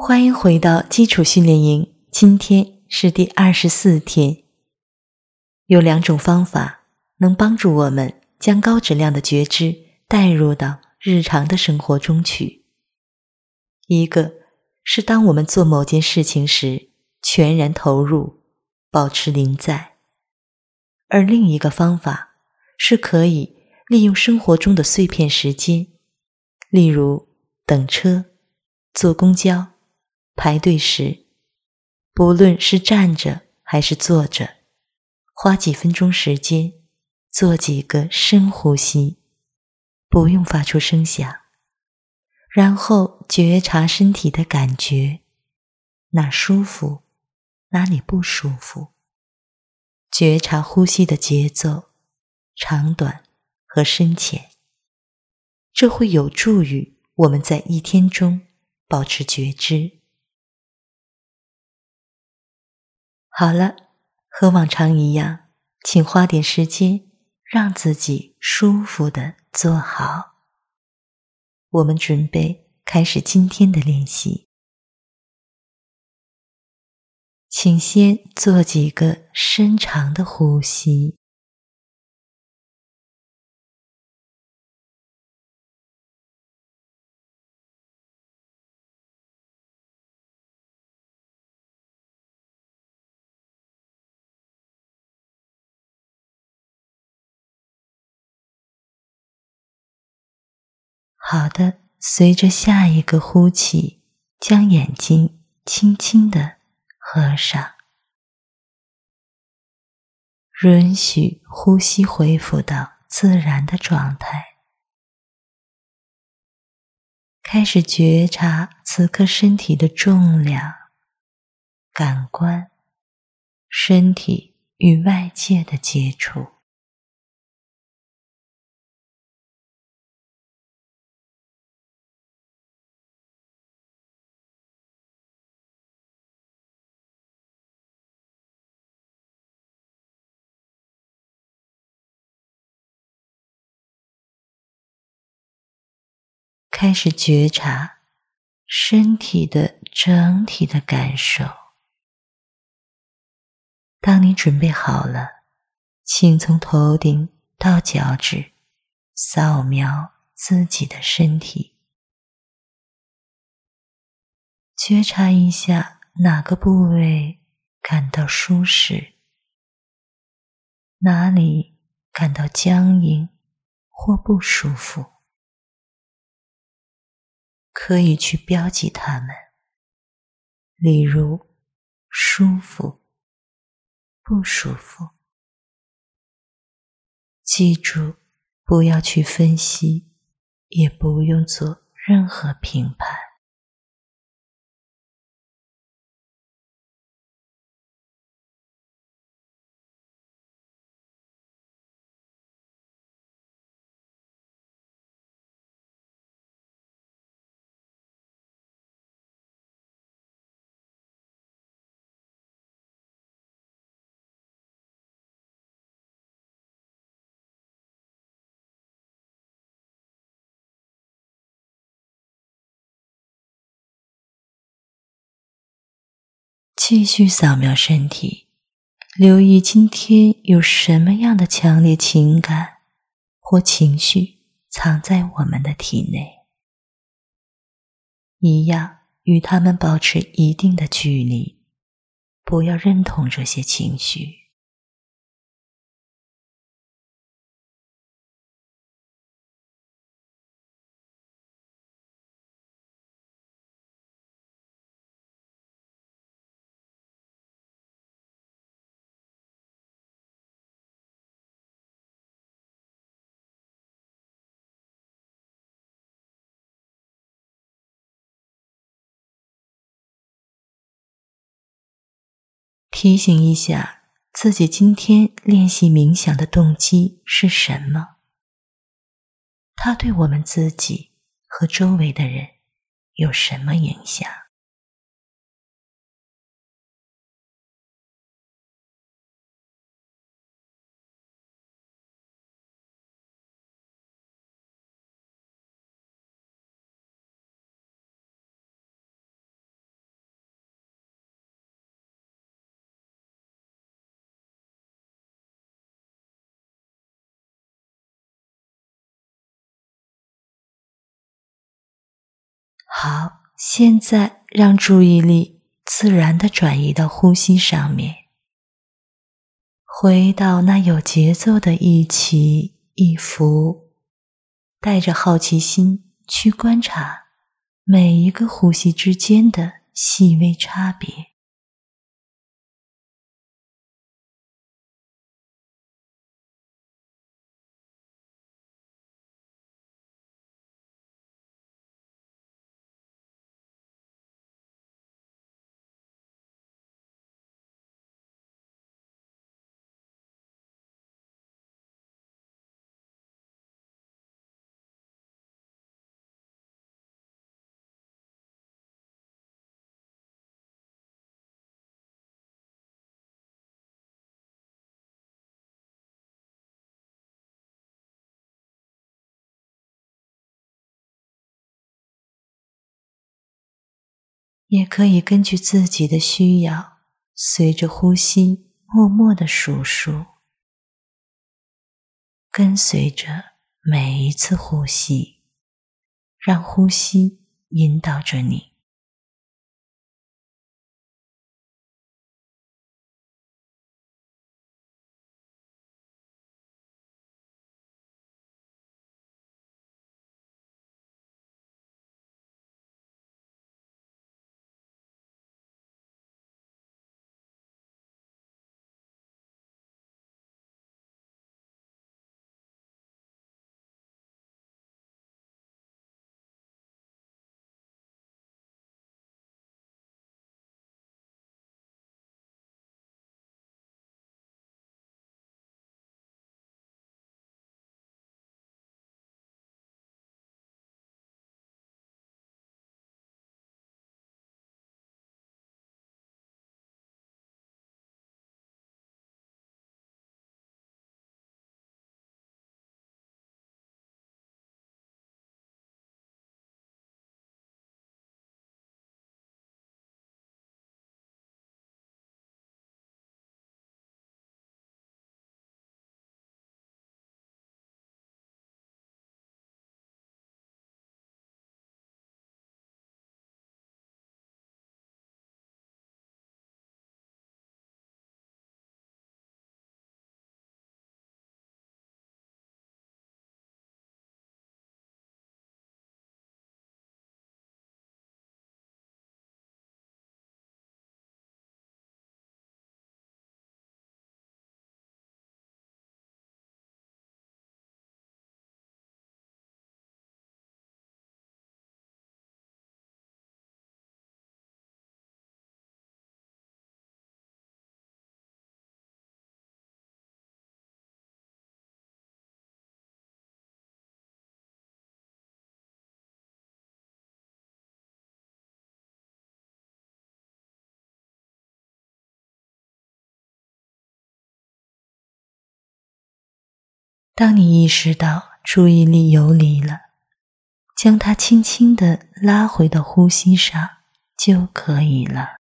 欢迎回到基础训练营，今天是第24天。有2种方法能帮助我们将高质量的觉知带入到日常的生活中去。一个是当我们做某件事情时全然投入，保持临在。而另一个方法是可以利用生活中的碎片时间，例如等车、坐公交、排队时，不论是站着还是坐着，花几分钟时间做几个深呼吸，不用发出声响，然后觉察身体的感觉，哪舒服，哪里不舒服，觉察呼吸的节奏、长短和深浅。这会有助于我们在一天中保持觉知。好了，和往常一样，请花点时间让自己舒服地坐好。我们准备开始今天的练习。请先做几个深长的呼吸。好的，随着下一个呼气，将眼睛轻轻地合上，允许呼吸恢复到自然的状态。开始觉察此刻身体的重量、感官、身体与外界的接触。开始觉察身体的整体的感受。当你准备好了，请从头顶到脚趾扫描自己的身体，觉察一下哪个部位感到舒适，哪里感到僵硬或不舒服。可以去标记它们，例如舒服、不舒服。记住，不要去分析，也不用做任何评判。继续扫描身体，留意今天有什么样的强烈情感或情绪藏在我们的体内，一样与它们保持一定的距离，不要认同这些情绪。提醒一下自己今天练习冥想的动机是什么？它对我们自己和周围的人有什么影响？ 好，现在让注意力自然地转移到呼吸上面，回到那有节奏的一起一伏，带着好奇心去观察每一个呼吸之间的细微差别。也可以根据自己的需要，随着呼吸默默地数数，跟随着每一次呼吸，让呼吸引导着你。当你意识到注意力游离了，将它轻轻地拉回到呼吸上就可以了。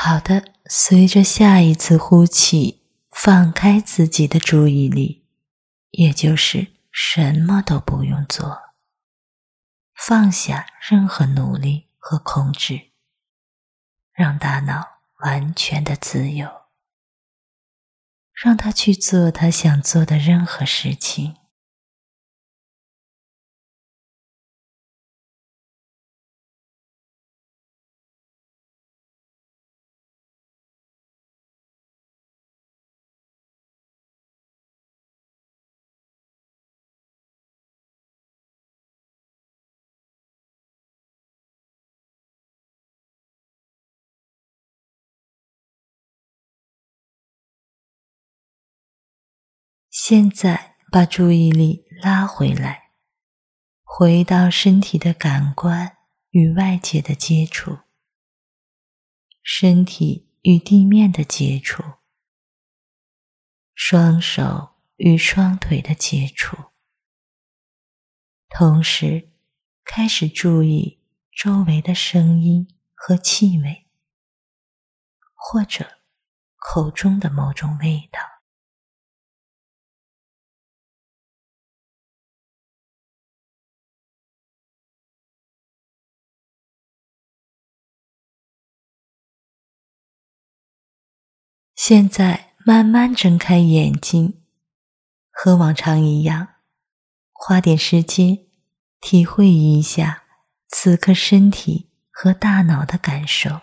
好的，随着下一次呼气，放开自己的注意力，也就是什么都不用做，放下任何努力和控制，让大脑完全的自由，让它去做它想做的任何事情。现在把注意力拉回来，回到身体的感官与外界的接触，身体与地面的接触，双手与双腿的接触，同时开始注意周围的声音和气味，或者口中的某种味道。现在慢慢睁开眼睛，和往常一样，花点时间体会一下此刻身体和大脑的感受。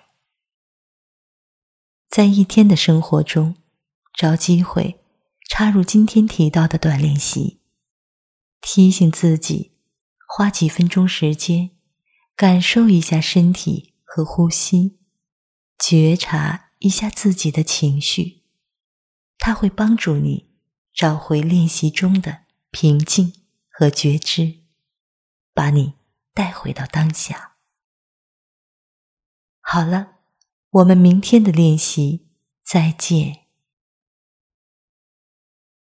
在一天的生活中，找机会插入今天提到的短练习，提醒自己花几分钟时间感受一下身体和呼吸，觉察一下自己的情绪，它会帮助你找回练习中的平静和觉知，把你带回到当下。好了，我们明天的练习再见。